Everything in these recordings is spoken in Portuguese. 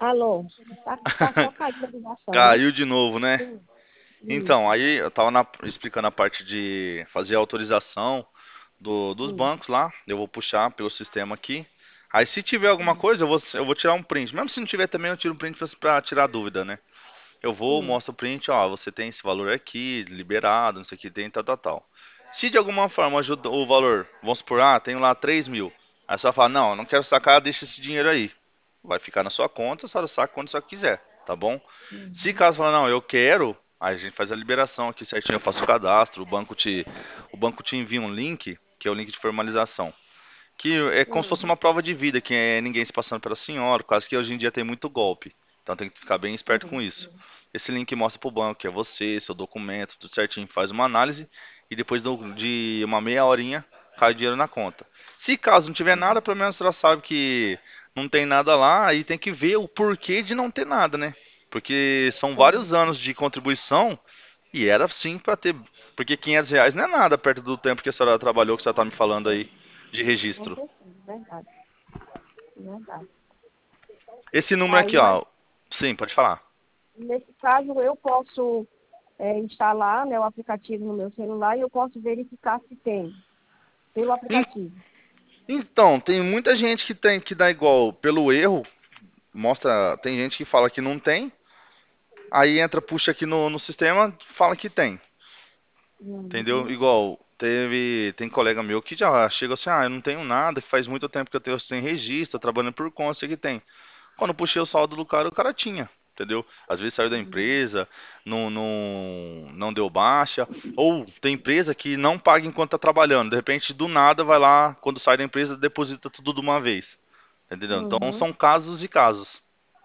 Alô, tá só caindo a ligação, né? Caiu de novo, né? Sim, Então, isso, aí eu tava explicando a parte de fazer a autorização dos isso, bancos lá. Eu vou puxar pelo sistema aqui. Aí se tiver alguma sim, coisa, eu vou tirar um print. Mesmo se não tiver também, eu tiro um print pra tirar dúvida, né? Eu vou, sim, mostro o print, ó, você tem esse valor aqui, liberado, não sei o que tem, tal, tal, tal. Se de alguma forma ajuda o valor, vamos supor, tenho lá 3 mil. Aí você vai falar, não, eu não quero sacar, deixa esse dinheiro aí. Vai ficar na sua conta, a senhora saca quando você quiser, tá bom? Se uhum, caso falar, não, eu quero, aí a gente faz a liberação aqui certinho, eu faço o cadastro, o banco te envia um link, que é o link de formalização. Que é como se fosse uhum, uma prova de vida, que é ninguém se passando pela senhora, quase que hoje em dia tem muito golpe. Então tem que ficar bem esperto com sim, isso. Esse link mostra pro banco que é você, seu documento, tudo certinho, faz uma análise e depois de uma meia horinha cai o dinheiro na conta. Se caso não tiver nada, sim, pelo menos você já sabe que não tem nada lá e tem que ver o porquê de não ter nada, né? Porque são vários sim, anos de contribuição e era sim para ter. Porque R$ 500 não é nada perto do tempo que a senhora trabalhou, que você tá me falando aí de com registro. certeza, verdade, verdade. Esse número Aí, aqui, mas ó. Sim, pode falar. nesse caso, eu posso instalar, né, o aplicativo no meu celular e eu posso verificar se tem, pelo En- aplicativo. Então, tem muita gente que tem que dá igual pelo erro. Mostra, tem gente que fala que não tem. Aí entra, puxa aqui no sistema, fala que tem. Entendeu? Uhum, Igual, tem colega meu que já chega assim, eu não tenho nada, que faz muito tempo que eu tenho sem registro, tô trabalhando por conta, sei que tem. Quando eu puxei o saldo do cara, o cara tinha, entendeu? Às vezes saiu da uhum, empresa, não deu baixa, ou tem empresa que não paga enquanto tá trabalhando, de repente do nada vai lá, quando sai da empresa, deposita tudo de uma vez, entendeu? Então uhum, são casos e casos.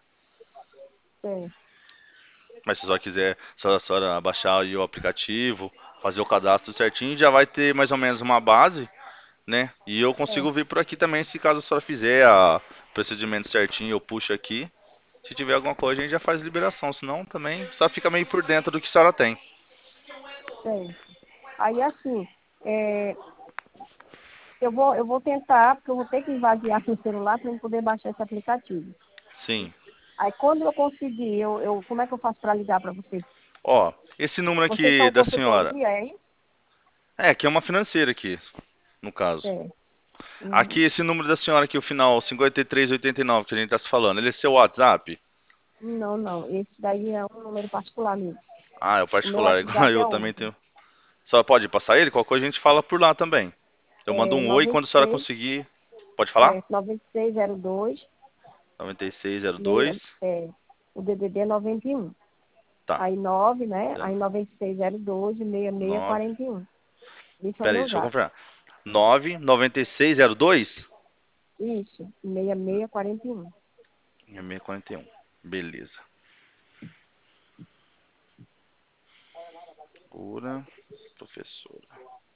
é, Mas se a senhora quiser, se a senhora baixar aí o aplicativo, fazer o cadastro certinho, já vai ter mais ou menos uma base, né? E eu é, consigo vir por aqui também, se caso a senhora fizer o procedimento certinho, eu puxo aqui. Se tiver alguma coisa, a gente já faz liberação. Senão, também, só fica meio por dentro do que a senhora tem. é. Aí, assim, é, eu vou tentar, porque eu vou ter que esvaziar meu celular para eu poder baixar esse aplicativo. Sim. Aí quando eu conseguir, como é que eu faço para ligar para você? Ó, esse número Vocês aqui são da senhora. consultoria, é isso? Que é uma financeira aqui, no caso. É. Aqui, Uhum. esse número da senhora aqui, o final 5389 que a gente tá se falando, ele é seu WhatsApp? Não, não. Esse daí é um número particular mesmo. Ah, é o O meu particular, igual WhatsApp eu é também outro. tenho. Só pode passar ele? Qualquer coisa a gente fala por lá também. Eu mando É um oi quando a senhora 96, conseguir. Pode falar? 9602, 9602. o DDD é 91. Tá. Aí 9, né? Aí 9602, 9. 6641. Isso é o Pera aí, meu deixa eu zap. confirmar. 99602? Isso, 6641. 641. Beleza. Pura professora.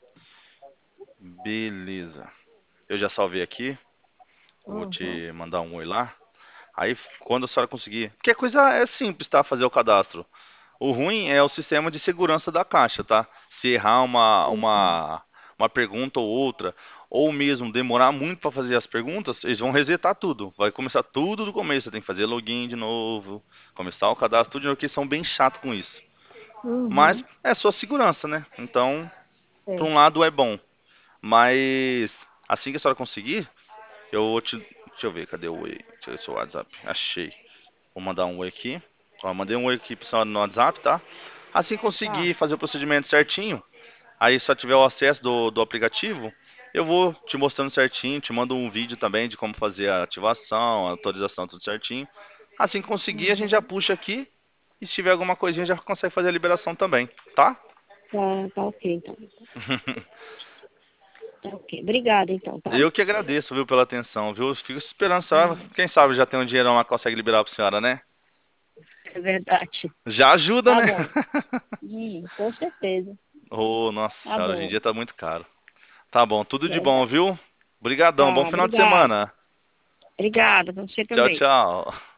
Beleza. Eu já salvei aqui. Eu vou Uhum. te mandar um oi lá. Aí, quando a senhora conseguir. Porque a coisa é simples, tá? Fazer o cadastro. O ruim é o sistema de segurança da Caixa, tá? Se errar Uhum. uma pergunta ou outra, ou mesmo demorar muito para fazer as perguntas, eles vão resetar tudo. Vai começar tudo do começo. Você tem que fazer login de novo, começar o cadastro, tudo de novo, que eles são bem chato com isso. Mas Uhum. é só segurança, né? Então, por É. um lado é bom. Mas assim que a senhora conseguir, eu vou te. Deixa eu ver, cadê o oi? Deixa eu ver seu WhatsApp. Achei. Vou mandar um oi aqui. Ó, mandei um oi aqui pra senhora no WhatsApp, tá? Assim que Tá. conseguir fazer o procedimento certinho, aí só tiver o acesso do aplicativo, eu vou te mostrando certinho, te mando um vídeo também de como fazer a ativação, a autorização, tudo certinho. Assim que conseguir, a gente já Uhum. puxa aqui. E se tiver alguma coisinha, já consegue fazer a liberação também, tá? Tá ok, então. Tá ok. Obrigada, então, tá? Eu que agradeço, viu, pela atenção, viu? Fico esperando a senhora. Hum, Quem sabe já tem um dinheirão lá que consegue liberar pra senhora, né? É verdade. Já ajuda, Tá né? bom. Com certeza. Ô, nossa Tá senhora, hoje em bom. dia tá muito caro. Tá bom, tudo de bom, Verdade. viu? Obrigadão, bom Tá, final de obrigada. semana. Obrigada, pra você Tchau, também. tchau.